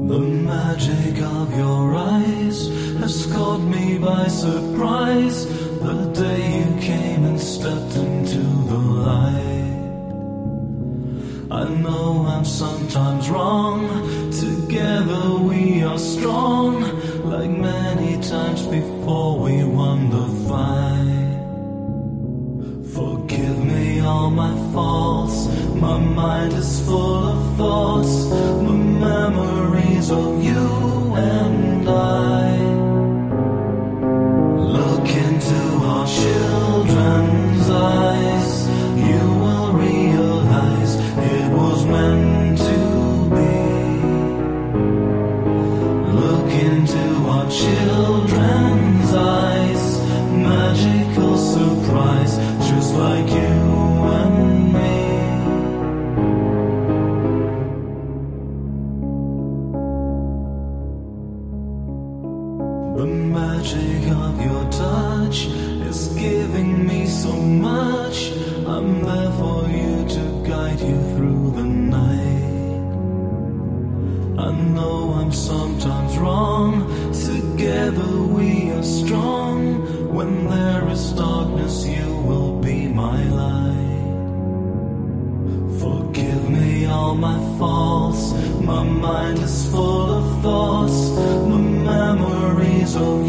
The magic of your eyes has caught me by surprise. The day you came and stepped into the light. I know I'm sometimes wrong. Together we are strong, like many times before we won the fight. Forgive me all my faults. My mind is full of thoughts, the memories of you and I. Look into our children's eyes, you will realize it was meant to be. Look into our children's eyes, magical surprise, just like you and me. The magic of your touch is giving me so much. I'm there for you to guide you through the night. I know I'm sometimes wrong. Together we are strong. When there is darkness, you will be my light. Forgive me all my faults. My mind is full of thoughts, the memories of